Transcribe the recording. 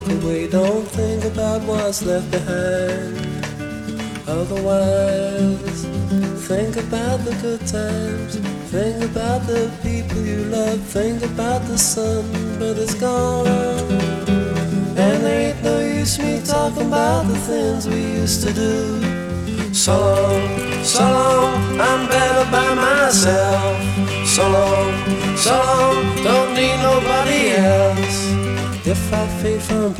away, don't think about what's left behind. Otherwise, think about the good times. Think about the people you love. Think about the sun, but it's gone. And there ain't no use me talking about the things we used to do. So long, I'm better by myself. So long, don't need nobody else. If I fade from